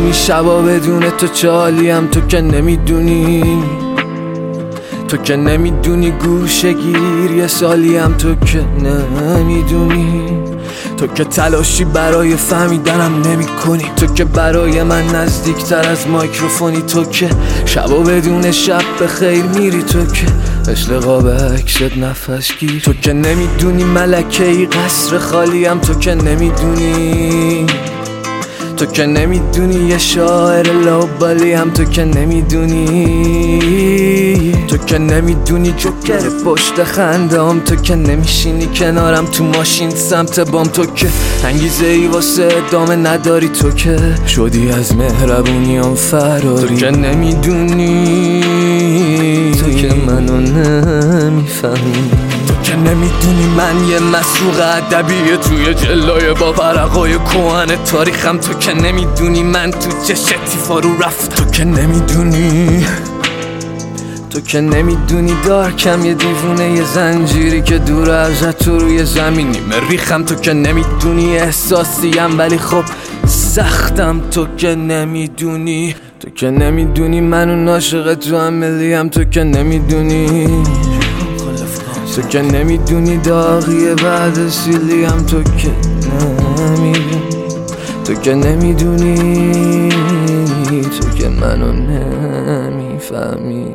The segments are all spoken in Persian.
نمیدونی شبا بدون تو چالیم، تو که نمیدونی، تو که نمیدونی گوشه گیر یه سالیم، تو که نمیدونی، تو که تلاشی برای فهمیدنم نمی کنی، تو که برای من نزدیکتر از میکروفونی، تو که شبا بدون شب به خیر میری، تو که مثل قاب عکست نفس گیر، تو که نمیدونی ملکه ای قصر خالیم، تو که نمیدونی، تو که نمیدونی یه شاعر لاوبالیم، تو که نمیدونی، تو که نمیدونی جوکر پشت خندم، تو که نمیشینی کنارم تو ماشین سمت بام، تو که انگیزه ای واسه ادامه نداری، تو که شدی از مهربونیام فراری، تو که نمیدونی، تو که منو نمیفهمی، تو که نمیدونی من یه مسروق ادبیه توی جلای با ورقای کهن تاریخم، تو که نمیدونی من تو چه شتیفا رو رفت، تو که نمیدونی، تو که نمیدونی دارکم یه دیوونه یه زنجیری که دور ازت تو روی زمینی مریخم، تو که نمیدونی احساسیم ولی خب سختم، تو که نمیدونی، تو که نمیدونی من اون عاشق تو عملیم، تو که نمیدونی، تو که نمیدونی داغیه بعد سیلیم، تو که نمیدونی، تو که نمیدونی، تو که منو نمیفهمی.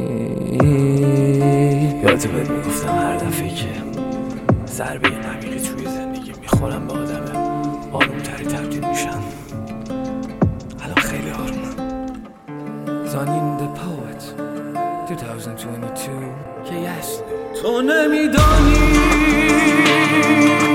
یادت بهت میگفتم هر دفعه که ضربه نمیقی توی زندگی میخورم به آدم آرومتری تبدیل میشم. الان خیلی آرومم. زانین the poet 2022 که یست تو نمیدانی